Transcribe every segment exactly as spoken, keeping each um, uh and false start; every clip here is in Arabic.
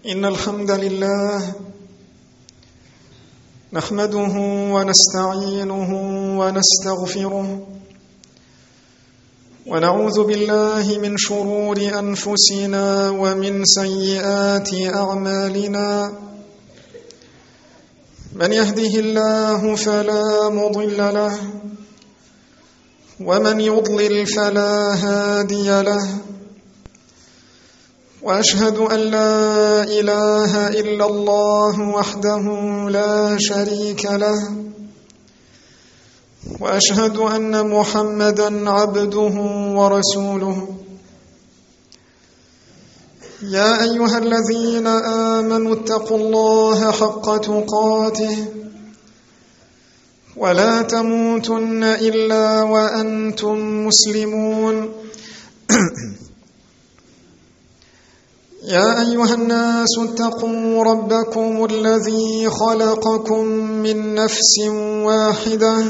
إن الحمد لله نحمده ونستعينه ونستغفره ونعوذ بالله من شرور أنفسنا ومن سيئات أعمالنا. من يهده الله فلا مضل له ومن يضلل فلا هادي له، وأشهد أن لا إله إلا الله وحده لا شريك له، وأشهد أن محمدًا عبده ورسوله. يا أيها الذين آمنوا اتقوا الله حق تقاته ولا تموتن إلا وأنتم مسلمون. يا أيها الناس اتقوا ربكم الذي خلقكم من نفس واحدة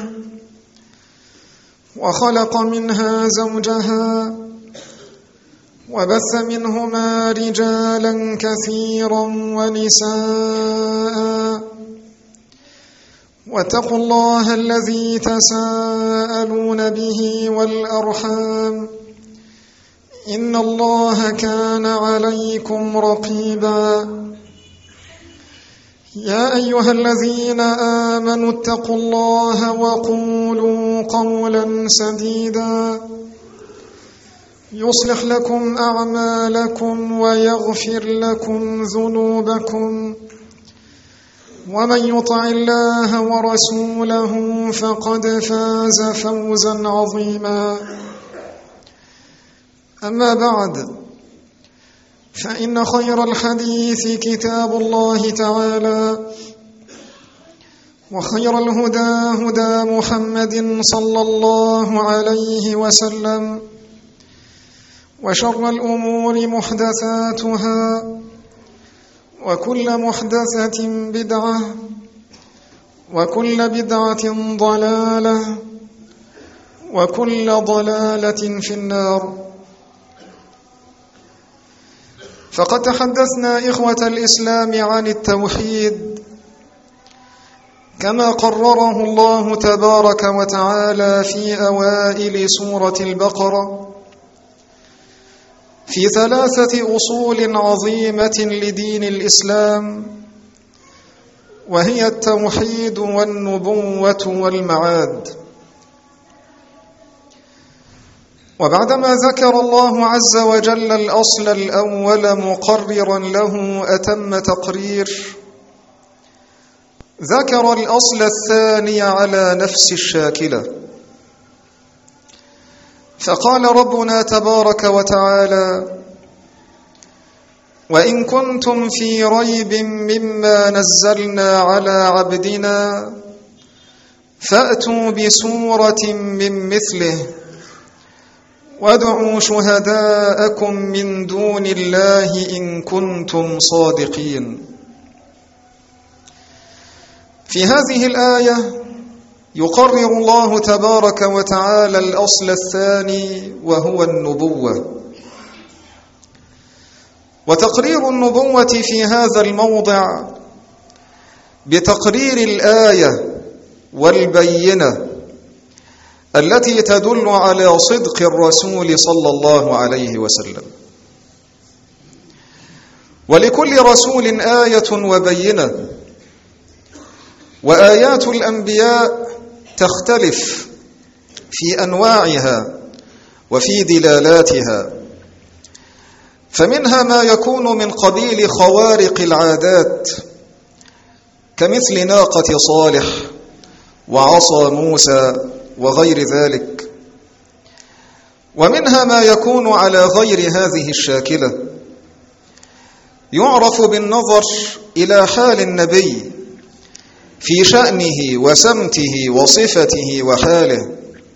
وخلق منها زوجها وبث منهما رجالا كثيرا ونساء، واتقوا الله الذي تساءلون به والأرحام إن الله كان عليكم رقيبا. يا أيها الذين آمنوا اتقوا الله وقولوا قولا سديدا يصلح لكم أعمالكم ويغفر لكم ذنوبكم، ومن يطع الله ورسوله فقد فاز فوزا عظيما. أما بعد، فإن خير الحديث كتاب الله تعالى، وخير الهدى هدى محمد صلى الله عليه وسلم، وشر الأمور محدثاتها، وكل محدثة بدعة، وكل بدعة ضلالة، وكل ضلالة في النار. فقد تحدثنا إخوة الإسلام عن التوحيد كما قرره الله تبارك وتعالى في أوائل سورة البقرة في ثلاثة أصول عظيمة لدين الإسلام، وهي التوحيد والنبوة والمعاد. وبعدما ذكر الله عز وجل الأصل الأول مقررا له أتم تقرير، ذكر الأصل الثاني على نفس الشاكلة، فقال ربنا تبارك وتعالى: وإن كنتم في ريب مما نزلنا على عبدنا فأتوا بسورة من مثله وادعوا شهداءكم من دون الله إن كنتم صادقين. في هذه الآية يقرر الله تبارك وتعالى الأصل الثاني وهو النبوة. وتقرير النبوة في هذا الموضع بتقرير الآية والبينة التي تدل على صدق الرسول صلى الله عليه وسلم. ولكل رسول آية وبينة، وآيات الأنبياء تختلف في أنواعها وفي دلالاتها، فمنها ما يكون من قبيل خوارق العادات كمثل ناقة صالح وعصا موسى وغير ذلك، ومنها ما يكون على غير هذه الشاكلة، يعرف بالنظر إلى حال النبي في شأنه وسمته وصفته وحاله،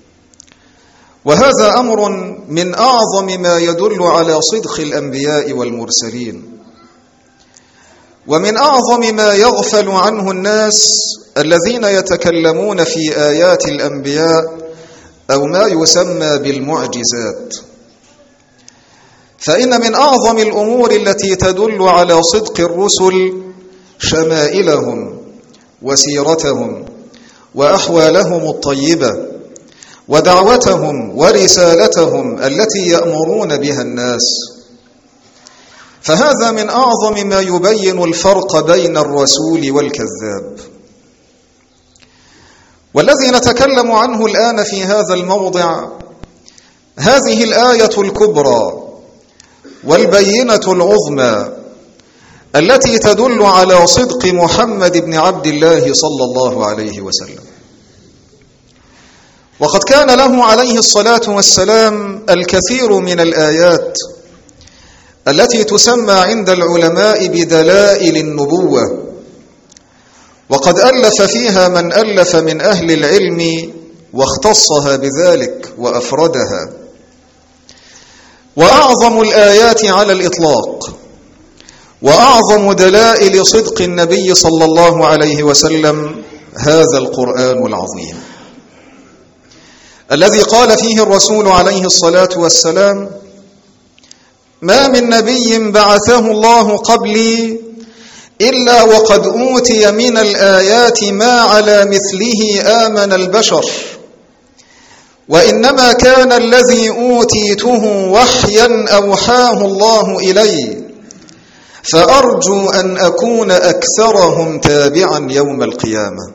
وهذا أمر من أعظم ما يدل على صدق الأنبياء والمرسلين، ومن أعظم ما يغفل عنه الناس الذين يتكلمون في آيات الأنبياء أو ما يسمى بالمعجزات. فإن من أعظم الأمور التي تدل على صدق الرسل شمائلهم وسيرتهم وأحوالهم الطيبة ودعوتهم ورسالتهم التي يأمرون بها الناس، فهذا من أعظم ما يبين الفرق بين الرسول والكذاب. والذي نتكلم عنه الآن في هذا الموضع هذه الآية الكبرى والبينة العظمى التي تدل على صدق محمد بن عبد الله صلى الله عليه وسلم. وقد كان له عليه الصلاة والسلام الكثير من الآيات التي تسمى عند العلماء بدلائل النبوة، وقد ألف فيها من ألف من أهل العلم واختصها بذلك وأفردها. وأعظم الآيات على الإطلاق وأعظم دلائل صدق النبي صلى الله عليه وسلم هذا القرآن العظيم الذي قال فيه الرسول عليه الصلاة والسلام: ما من نبي بعثه الله قبلي إلا وقد أوتي من الآيات ما على مثله آمن البشر، وإنما كان الذي أوتيته وحيا أوحاه الله إلي، فأرجو أن أكون أكثرهم تابعا يوم القيامة.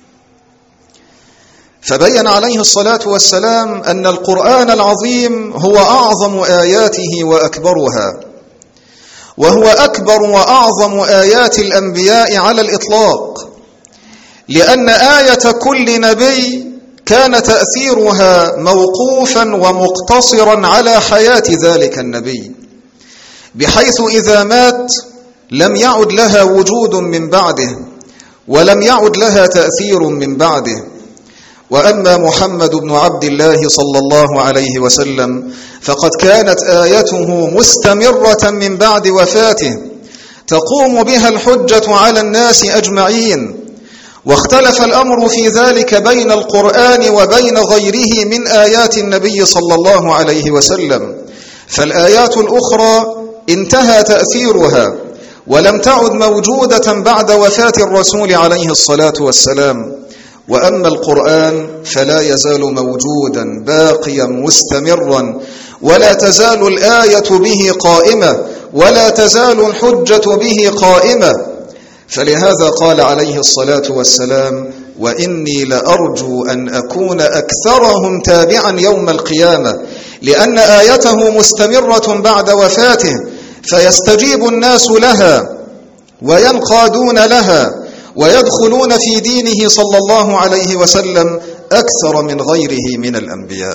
فبين عليه الصلاة والسلام أن القرآن العظيم هو أعظم آياته وأكبرها، وهو أكبر وأعظم آيات الأنبياء على الإطلاق، لأن آية كل نبي كان تأثيرها موقوفا ومقتصرا على حياة ذلك النبي، بحيث إذا مات لم يعد لها وجود من بعده ولم يعد لها تأثير من بعده. وأما محمد بن عبد الله صلى الله عليه وسلم فقد كانت آيته مستمرة من بعد وفاته تقوم بها الحجة على الناس أجمعين. واختلف الأمر في ذلك بين القرآن وبين غيره من آيات النبي صلى الله عليه وسلم، فالآيات الأخرى انتهى تأثيرها ولم تعد موجودة بعد وفاة الرسول عليه الصلاة والسلام. وأما القرآن فلا يزال موجودا باقيا مستمرا، ولا تزال الآية به قائمة، ولا تزال الحجة به قائمة. فلهذا قال عليه الصلاة والسلام: وإني لأرجو أن أكون أكثرهم تابعا يوم القيامة، لأن آيته مستمرة بعد وفاته، فيستجيب الناس لها وينقادون لها ويدخلون في دينه صلى الله عليه وسلم أكثر من غيره من الأنبياء.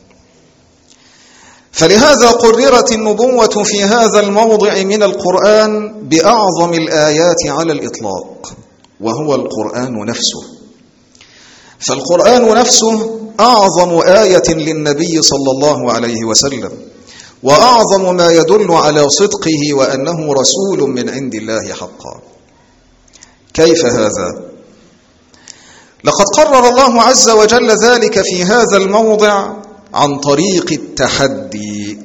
فلهذا قررت النبوة في هذا الموضع من القرآن بأعظم الآيات على الإطلاق، وهو القرآن نفسه. فالقرآن نفسه أعظم آية للنبي صلى الله عليه وسلم، وأعظم ما يدل على صدقه وأنه رسول من عند الله حقا. كيف هذا؟ لقد قرر الله عز وجل ذلك في هذا الموضع عن طريق التحدي.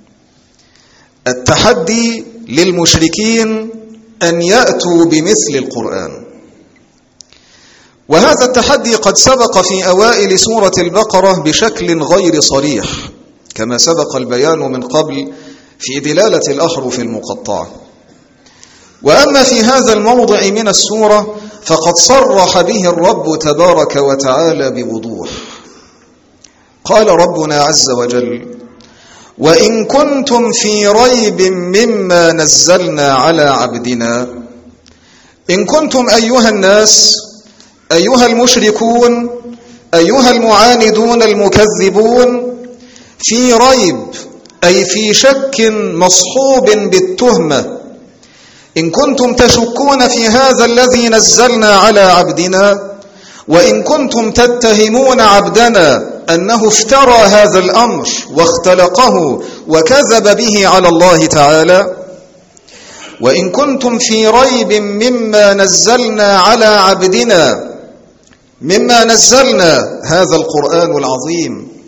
التحدي للمشركين أن يأتوا بمثل القرآن. وهذا التحدي قد سبق في أوائل سورة البقرة بشكل غير صريح، كما سبق البيان من قبل في دلالة الأحرف المقطعة. وأما في هذا الموضع من السورة فقد صرح به الرب تبارك وتعالى بوضوح. قال ربنا عز وجل: وإن كنتم في ريب مما نزلنا على عبدنا. إن كنتم أيها الناس، أيها المشركون، أيها المعاندون المكذبون، في ريب أي في شك مصحوب بالتهمة، إن كنتم تشكون في هذا الذي نزلنا على عبدنا، وإن كنتم تتهمون عبدنا أنه افترى هذا الأمر واختلقه وكذب به على الله تعالى، وإن كنتم في ريب مما نزلنا على عبدنا، مما نزلنا هذا القرآن العظيم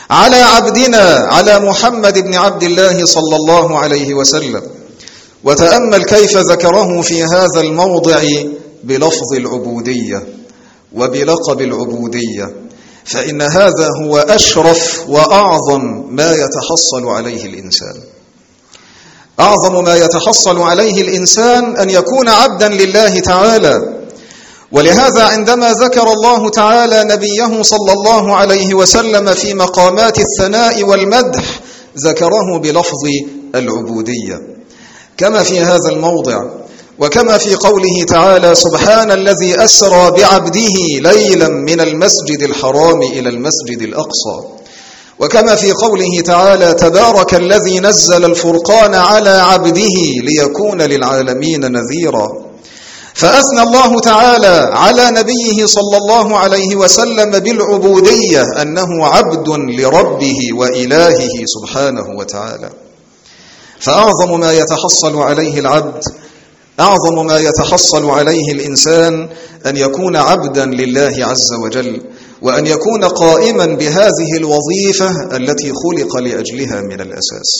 على عبدنا على محمد بن عبد الله صلى الله عليه وسلم. وتأمل كيف ذكره في هذا الموضع بلفظ العبودية وبلقب العبودية، فإن هذا هو أشرف وأعظم ما يتحصل عليه الإنسان. أعظم ما يتحصل عليه الإنسان أن يكون عبدا لله تعالى. ولهذا عندما ذكر الله تعالى نبيه صلى الله عليه وسلم في مقامات الثناء والمدح ذكره بلفظ العبودية، كما في هذا الموضع وكما في قوله تعالى: سبحان الذي أسرى بعبده ليلا من المسجد الحرام إلى المسجد الأقصى، وكما في قوله تعالى: تبارك الذي نزل الفرقان على عبده ليكون للعالمين نذيرا. فأثنى الله تعالى على نبيه صلى الله عليه وسلم بالعبودية، أنه عبد لربه وإلهه سبحانه وتعالى. فأعظم ما يتحصل عليه العبد، أعظم ما يتحصل عليه الإنسان أن يكون عبدا لله عز وجل، وأن يكون قائما بهذه الوظيفة التي خلق لأجلها من الأساس.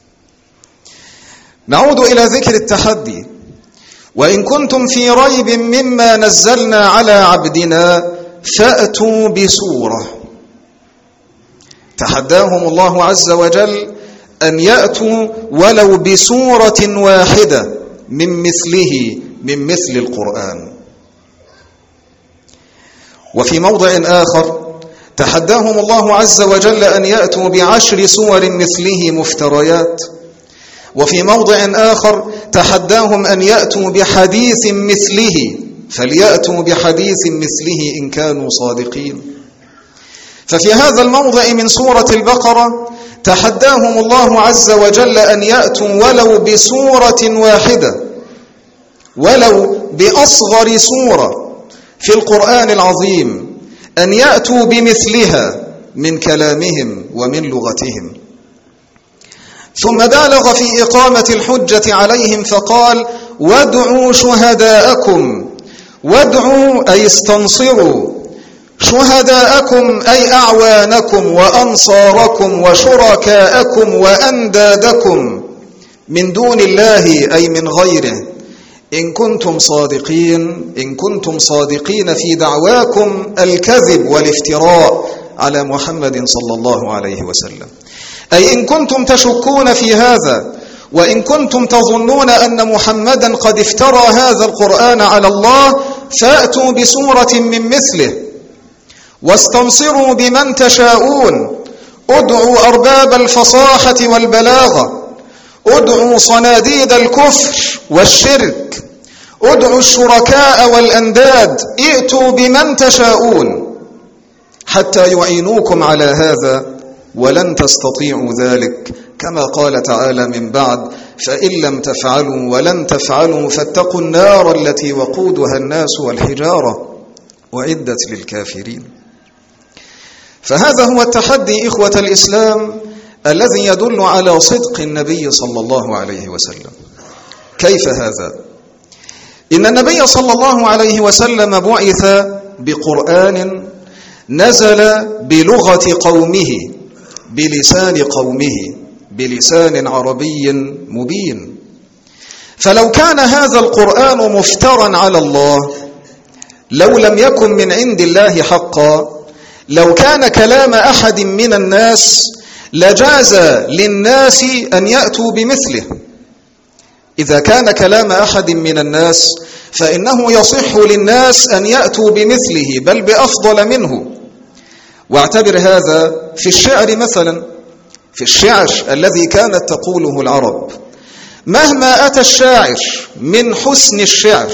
نعود إلى ذكر التحدي: وإن كنتم في ريب مما نزلنا على عبدنا فأتوا بسورة. تحداهم الله عز وجل أن يأتوا ولو بسورة واحدة من مثله، من مثل القرآن. وفي موضع آخر تحداهم الله عز وجل أن يأتوا بعشر سور مثله مفتريات. وفي موضع آخر تحداهم أن يأتوا بحديث مثله، فليأتوا بحديث مثله إن كانوا صادقين. ففي هذا الموضع من سورة البقرة تحداهم الله عز وجل أن يأتوا ولو بسورة واحدة، ولو بأصغر سورة في القرآن العظيم، أن يأتوا بمثلها من كلامهم ومن لغتهم. ثم بالغ في إقامة الحجة عليهم فقال: وادعوا شهداءكم. وادعوا أي استنصروا، شهداءكم أي أعوانكم وأنصاركم وشركاءكم وأندادكم من دون الله أي من غيره، إن كنتم صادقين، إن كنتم صادقين في دعواكم الكذب والافتراء على محمد صلى الله عليه وسلم. أي إن كنتم تشكون في هذا، وإن كنتم تظنون أن محمدا قد افترى هذا القرآن على الله، فأتوا بسورة من مثله، واستنصروا بمن تشاءون. ادعوا أرباب الفصاحة والبلاغة، ادعوا صناديد الكفر والشرك، ادعوا الشركاء والأنداد، ائتوا بمن تشاءون حتى يعينوكم على هذا، ولن تستطيعوا ذلك، كما قال تعالى من بعد: فإن لم تفعلوا ولن تفعلوا فاتقوا النار التي وقودها الناس والحجارة وعدت للكافرين. فهذا هو التحدي إخوة الإسلام الذي يدل على صدق النبي صلى الله عليه وسلم. كيف هذا؟ إن النبي صلى الله عليه وسلم بعث بقرآن نزل بلغة قومه، بلسان قومه، بلسان عربي مبين. فلو كان هذا القرآن مفترا على الله، لو لم يكن من عند الله حقا، لو كان كلام أحد من الناس، لجاز للناس أن يأتوا بمثله. إذا كان كلام أحد من الناس فإنه يصح للناس أن يأتوا بمثله، بل بأفضل منه. واعتبر هذا في الشعر مثلا، في الشعر الذي كانت تقوله العرب، مهما أتى الشاعر من حسن الشعر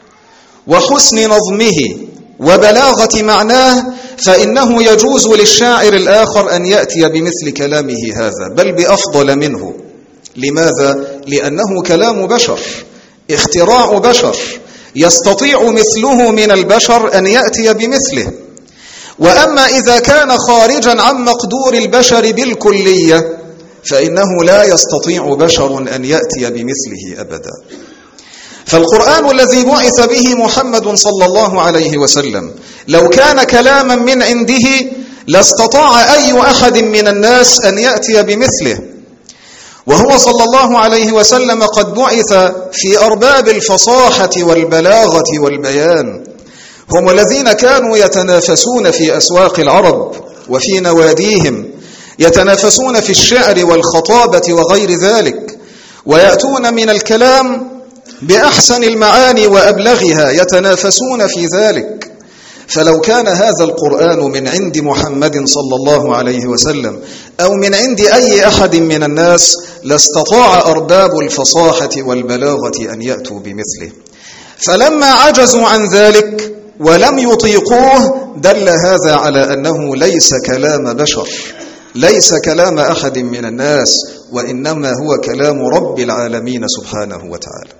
وحسن نظمه وبلاغة معناه، فإنه يجوز للشاعر الآخر أن يأتي بمثل كلامه هذا، بل بأفضل منه. لماذا؟ لأنه كلام بشر، اختراع بشر، يستطيع مثله من البشر أن يأتي بمثله. وأما إذا كان خارجا عن مقدور البشر بالكلية، فإنه لا يستطيع بشر أن يأتي بمثله أبدا. فالقرآن الذي بعث به محمد صلى الله عليه وسلم لو كان كلاما من عنده، لاستطاع أي أحد من الناس أن يأتي بمثله، وهو صلى الله عليه وسلم قد بعث في أرباب الفصاحة والبلاغة والبيان، هم الذين كانوا يتنافسون في أسواق العرب وفي نواديهم، يتنافسون في الشعر والخطابة وغير ذلك، ويأتون من الكلام بأحسن المعاني وأبلغها، يتنافسون في ذلك. فلو كان هذا القرآن من عند محمد صلى الله عليه وسلم أو من عند أي أحد من الناس لاستطاع أرباب الفصاحة والبلاغة أن يأتوا بمثله، فلما عجزوا عن ذلك ولم يطيقوه دل هذا على أنه ليس كلام بشر، ليس كلام أحد من الناس، وإنما هو كلام رب العالمين سبحانه وتعالى.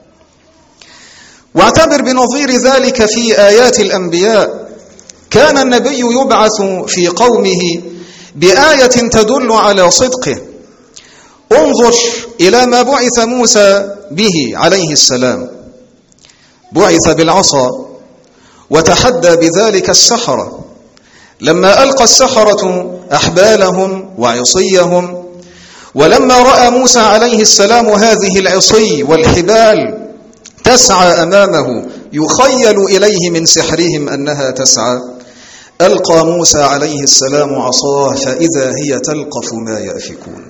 واعتبر بنظير ذلك في آيات الأنبياء، كان النبي يبعث في قومه بآية تدل على صدقه. انظر إلى ما بعث موسى به عليه السلام، بعث بالعصا وتحدى بذلك السحرة، لما ألقى السحرة أحبالهم وعصيهم، ولما رأى موسى عليه السلام هذه العصي والحبال تسعى أمامه يخيل إليه من سحرهم أنها تسعى، ألقى موسى عليه السلام عصاه فإذا هي تلقف ما يأفكون.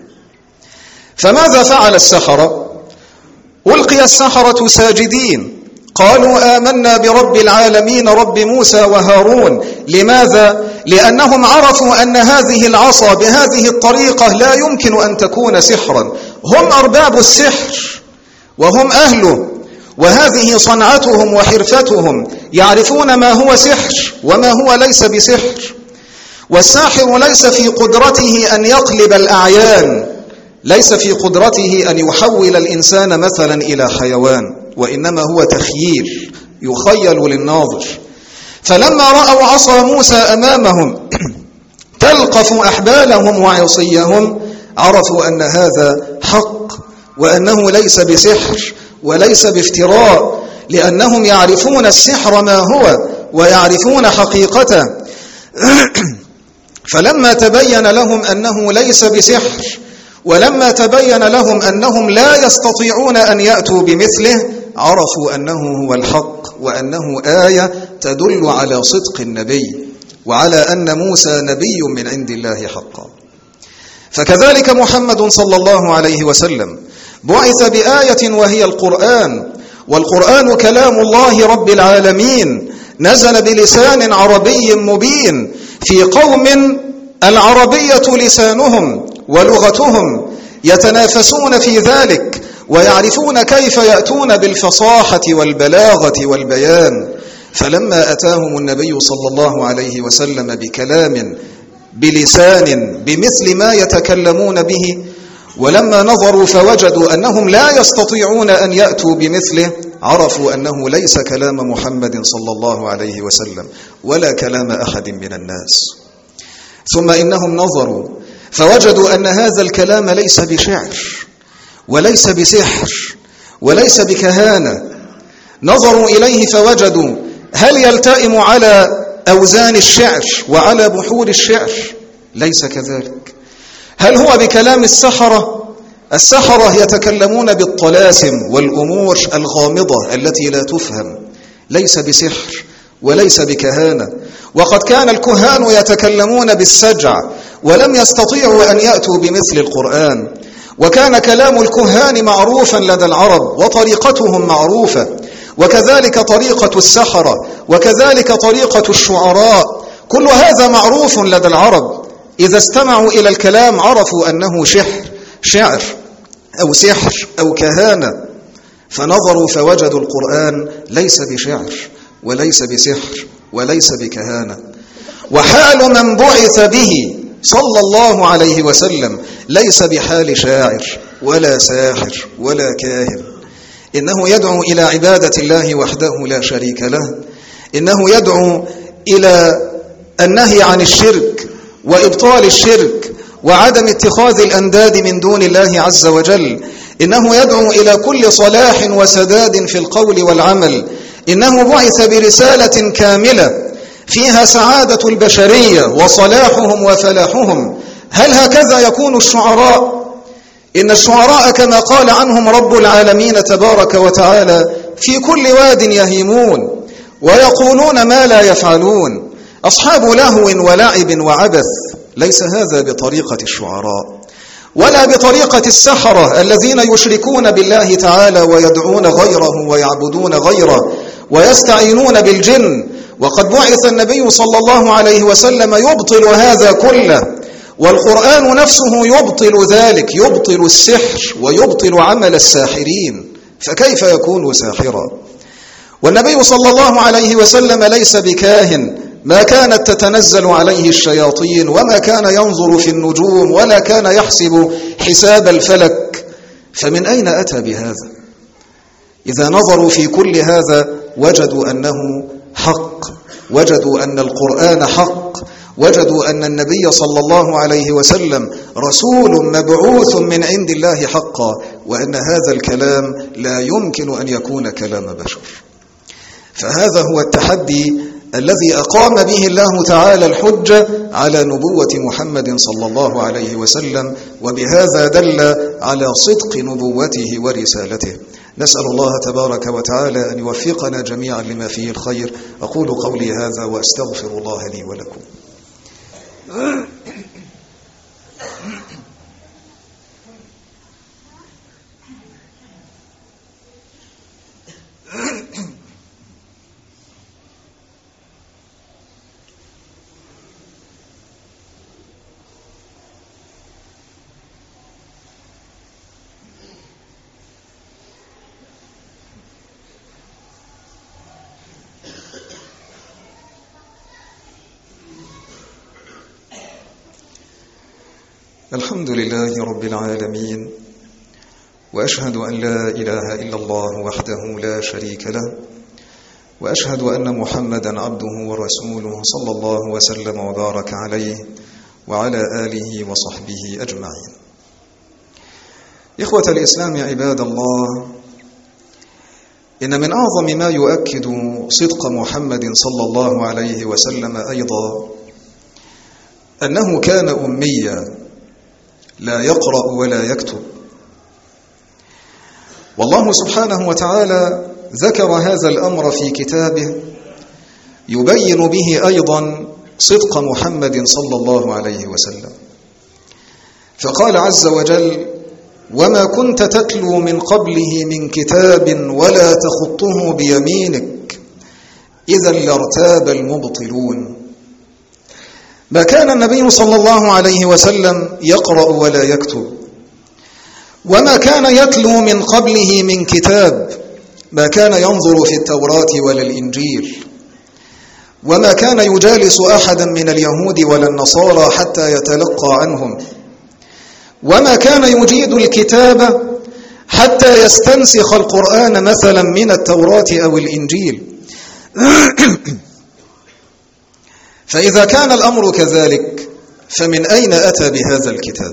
فماذا فعل السحرة؟ ألقي السحرة ساجدين، قالوا آمنا برب العالمين رب موسى وهارون. لماذا؟ لأنهم عرفوا أن هذه العصا بهذه الطريقة لا يمكن أن تكون سحرا، هم أرباب السحر وهم أهله، وهذه صنعتهم وحرفتهم، يعرفون ما هو سحر وما هو ليس بسحر. والساحر ليس في قدرته أن يقلب الأعيان، ليس في قدرته أن يحول الإنسان مثلا إلى حيوان، وإنما هو تخييل يخيل للناظر. فلما رأوا عصا موسى أمامهم تلقف أحبالهم وعصيهم عرفوا أن هذا حق، وأنه ليس بسحر وليس بافتراء، لأنهم يعرفون السحر ما هو ويعرفون حقيقته. فلما تبين لهم أنه ليس بسحر، ولما تبين لهم أنهم لا يستطيعون أن يأتوا بمثله، عرفوا أنه هو الحق، وأنه آية تدل على صدق النبي وعلى أن موسى نبي من عند الله حقا. فكذلك محمد صلى الله عليه وسلم بعث بآية وهي القرآن، والقرآن كلام الله رب العالمين، نزل بلسان عربي مبين في قوم العربية لسانهم ولغتهم، يتنافسون في ذلك ويعرفون كيف يأتون بالفصاحة والبلاغة والبيان. فلما أتاهم النبي صلى الله عليه وسلم بكلام بلسان بمثل ما يتكلمون به، ولما نظروا فوجدوا أنهم لا يستطيعون أن يأتوا بمثله، عرفوا أنه ليس كلام محمد صلى الله عليه وسلم ولا كلام أحد من الناس. ثم إنهم نظروا فوجدوا أن هذا الكلام ليس بشعر وليس بسحر وليس بكهانة. نظروا إليه فوجدوا هل يلتئم على أوزان الشعر وعلى بحور الشعر؟ ليس كذلك. هل هو بكلام السحرة؟ السحرة يتكلمون بالطلاسم والأمور الغامضة التي لا تفهم، ليس بسحر وليس بكهانة. وقد كان الكهان يتكلمون بالسجع ولم يستطيعوا أن يأتوا بمثل القرآن، وكان كلام الكهان معروفا لدى العرب وطريقتهم معروفة، وكذلك طريقة السحرة، وكذلك طريقة الشعراء، كل هذا معروف لدى العرب. إذا استمعوا إلى الكلام عرفوا أنه شحر شعر أو سحر أو كهانة، فنظروا فوجدوا القرآن ليس بشعر وليس بسحر وليس بكهانة. وحال من بعث به صلى الله عليه وسلم ليس بحال شاعر ولا ساحر ولا كاهن، إنه يدعو إلى عبادة الله وحده لا شريك له، إنه يدعو إلى النهي عن الشرك وإبطال الشرك وعدم اتخاذ الأنداد من دون الله عز وجل، إنه يدعو إلى كل صلاح وسداد في القول والعمل، إنه بعث برسالة كاملة فيها سعادة البشرية وصلاحهم وفلاحهم، هل هكذا يكون الشعراء؟ إن الشعراء كما قال عنهم رب العالمين تبارك وتعالى في كل واد يهيمون ويقولون ما لا يفعلون، أصحاب لهو ولعب وعبث. ليس هذا بطريقة الشعراء ولا بطريقة السحرة الذين يشركون بالله تعالى ويدعون غيره ويعبدون غيره ويستعينون بالجن. وقد بعث النبي صلى الله عليه وسلم يبطل هذا كله، والقرآن نفسه يبطل ذلك، يبطل السحر ويبطل عمل الساحرين، فكيف يكون ساحرا؟ والنبي صلى الله عليه وسلم ليس بكاهن، ما كانت تتنزل عليه الشياطين وما كان ينظر في النجوم ولا كان يحسب حساب الفلك، فمن أين أتى بهذا؟ إذا نظروا في كل هذا وجدوا أنه حق، وجدوا أن القرآن حق، وجدوا أن النبي صلى الله عليه وسلم رسول مبعوث من عند الله حقا، وأن هذا الكلام لا يمكن أن يكون كلام بشر. فهذا هو التحدي الذي أقام به الله تعالى الحجة على نبوة محمد صلى الله عليه وسلم، وبهذا دل على صدق نبوته ورسالته. نسأل الله تبارك وتعالى أن يوفقنا جميعا لما فيه الخير. أقول قولي هذا وأستغفر الله لي ولكم. الحمد لله رب العالمين، وأشهد أن لا إله إلا الله وحده لا شريك له، وأشهد أن محمدا عبده ورسوله صلى الله وسلم وبارك عليه وعلى آله وصحبه أجمعين. إخوة الإسلام عباد الله، إن من أعظم ما يؤكد صدق محمد صلى الله عليه وسلم أيضا أنه كان أميا لا يقرأ ولا يكتب. والله سبحانه وتعالى ذكر هذا الأمر في كتابه يبين به أيضا صدق محمد صلى الله عليه وسلم، فقال عز وجل: وما كنت تتلو من قبله من كتاب ولا تخطه بيمينك إذا لارتاب المبطلون. ما كان النبي صلى الله عليه وسلم يقرأ ولا يكتب، وما كان يتلو من قبله من كتاب، ما كان ينظر في التوراة ولا الإنجيل، وما كان يجالس أحدا من اليهود ولا النصارى حتى يتلقى عنهم، وما كان يجيد الكتاب حتى يستنسخ القرآن مثلا من التوراة أو الإنجيل. فإذا كان الأمر كذلك فمن أين أتى بهذا الكتاب؟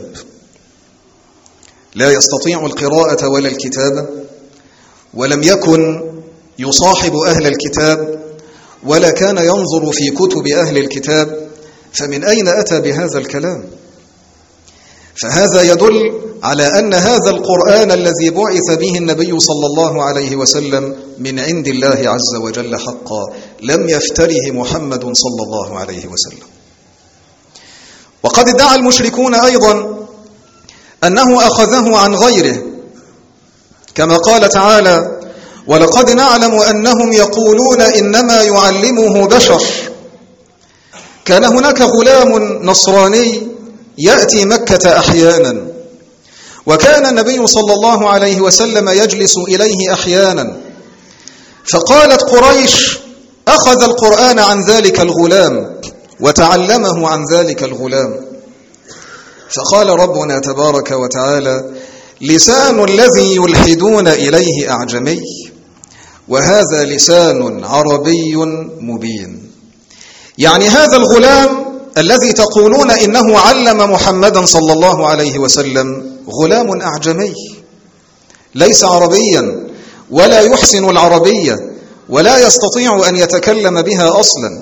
لا يستطيع القراءة ولا الكتابة، ولم يكن يصاحب أهل الكتاب، ولا كان ينظر في كتب أهل الكتاب، فمن أين أتى بهذا الكلام؟ فهذا يدل على أن هذا القرآن الذي بعث به النبي صلى الله عليه وسلم من عند الله عز وجل حقا، لم يفتره محمد صلى الله عليه وسلم. وقد ادعى المشركون أيضا أنه أخذه عن غيره، كما قال تعالى: ولقد نعلم أنهم يقولون إنما يعلمه بشر. كان هناك غلام نصراني يأتي مكة أحيانا، وكان النبي صلى الله عليه وسلم يجلس إليه أحيانا، فقالت قريش: أخذ القرآن عن ذلك الغلام وتعلمه عن ذلك الغلام. فقال ربنا تبارك وتعالى: لسان الذي يلحدون إليه أعجمي وهذا لسان عربي مبين. يعني هذا الغلام الذي تقولون إنه علم محمدا صلى الله عليه وسلم غلام أعجمي، ليس عربيا ولا يحسن العربية ولا يستطيع أن يتكلم بها أصلا،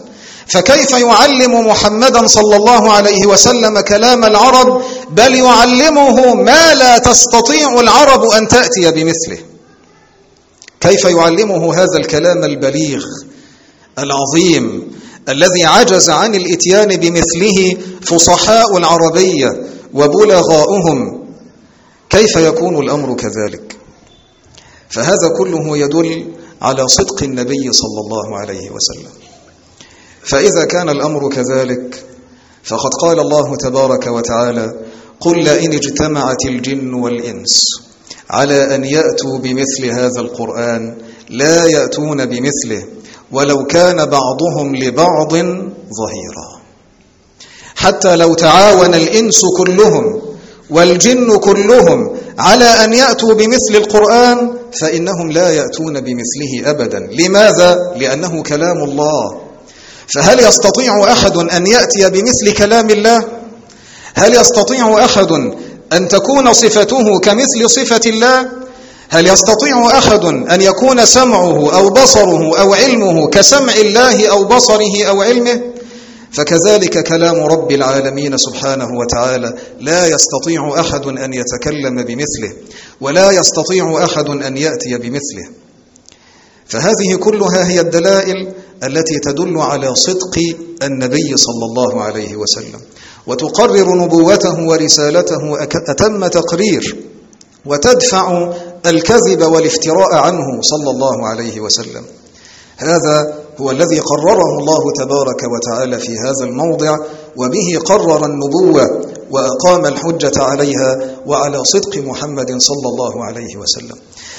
فكيف يعلم محمدا صلى الله عليه وسلم كلام العرب، بل يعلمه ما لا تستطيع العرب أن تأتي بمثله. كيف يعلمه هذا الكلام البليغ العظيم الذي عجز عن الإتيان بمثله فصحاء العربية وبلغاؤهم؟ كيف يكون الأمر كذلك؟ فهذا كله يدل على صدق النبي صلى الله عليه وسلم. فإذا كان الأمر كذلك فقد قال الله تبارك وتعالى: قل لئن اجتمعت الجن والإنس على أن يأتوا بمثل هذا القرآن لا يأتون بمثله ولو كان بعضهم لبعض ظهيرا. حتى لو تعاون الإنس كلهم والجن كلهم على أن يأتوا بمثل القرآن فإنهم لا يأتون بمثله أبدا. لماذا؟ لأنه كلام الله. فهل يستطيع أحد أن يأتي بمثل كلام الله؟ هل يستطيع أحد أن تكون صفته كمثل صفة الله؟ هل يستطيع أحد أن يكون سمعه أو بصره أو علمه كسمع الله أو بصره أو علمه؟ فكذلك كلام رب العالمين سبحانه وتعالى لا يستطيع أحد أن يتكلم بمثله ولا يستطيع أحد أن يأتي بمثله. فهذه كلها هي الدلائل التي تدل على صدق النبي صلى الله عليه وسلم وتقرر نبوته ورسالته أتم تقرير، وتدفع الكذب والافتراء عنه صلى الله عليه وسلم. هذا هو الذي قرره الله تبارك وتعالى في هذا الموضع، وبه قرر النبوة وأقام الحجة عليها وعلى صدق محمد صلى الله عليه وسلم.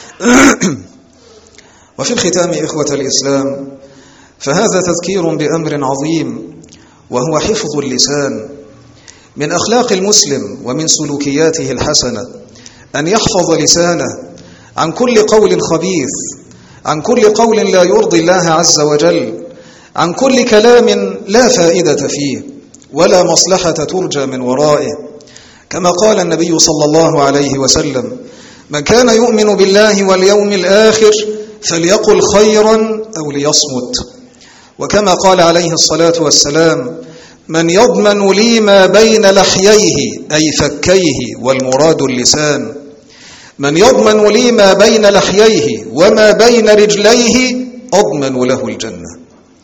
وفي الختام إخوة الإسلام، فهذا تذكير بأمر عظيم وهو حفظ اللسان. من أخلاق المسلم ومن سلوكياته الحسنة أن يحفظ لسانه عن كل قول خبيث، عن كل قول لا يرضي الله عز وجل، عن كل كلام لا فائدة فيه ولا مصلحة ترجى من ورائه. كما قال النبي صلى الله عليه وسلم: من كان يؤمن بالله واليوم الآخر فليقل خيرا أو ليصمت. وكما قال عليه الصلاة والسلام: من يضمن لي ما بين لحييه أي فكيه، والمراد اللسان، من يضمن لي ما بين لحييه وما بين رجليه أضمن له الجنة.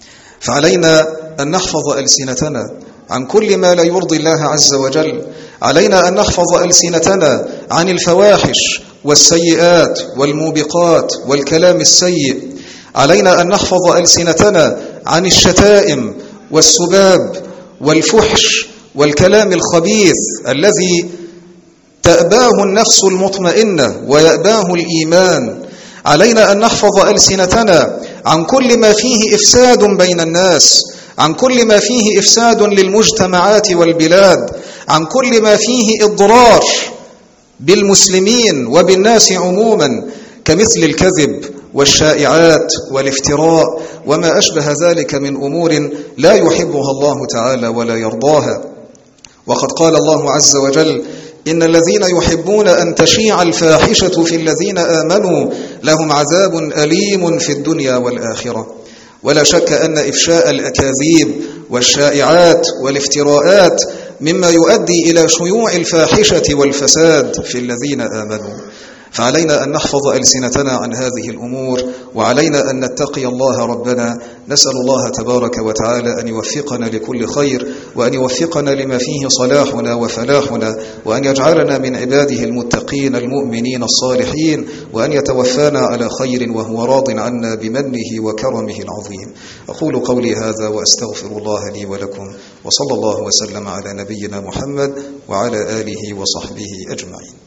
فعلينا أن نحفظ ألسنتنا عن كل ما لا يرضي الله عز وجل. علينا أن نحفظ ألسنتنا عن الفواحش والسيئات والموبقات والكلام السيء. علينا أن نحفظ ألسنتنا عن الشتائم والسباب والفحش والكلام الخبيث الذي تأباه النفس المطمئنة ويأباه الإيمان. علينا أن نحفظ ألسنتنا عن كل ما فيه إفساد بين الناس، عن كل ما فيه إفساد للمجتمعات والبلاد، عن كل ما فيه إضرار بالمسلمين وبالناس عموما، كمثل الكذب والشائعات والافتراء وما أشبه ذلك من أمور لا يحبها الله تعالى ولا يرضاها. وقد قال الله عز وجل: إن الذين يحبون أن تشيع الفاحشة في الذين آمنوا لهم عذاب أليم في الدنيا والآخرة. ولا شك أن إفشاء الأكاذيب والشائعات والافتراءات مما يؤدي إلى شيوع الفاحشة والفساد في الذين آمنوا. فعلينا أن نحفظ ألسنتنا عن هذه الأمور، وعلينا أن نتقي الله ربنا. نسأل الله تبارك وتعالى أن يوفقنا لكل خير، وأن يوفقنا لما فيه صلاحنا وفلاحنا، وأن يجعلنا من عباده المتقين المؤمنين الصالحين، وأن يتوفانا على خير وهو راض عنا بمنه وكرمه العظيم. أقول قولي هذا وأستغفر الله لي ولكم، وصلى الله وسلم على نبينا محمد وعلى آله وصحبه أجمعين.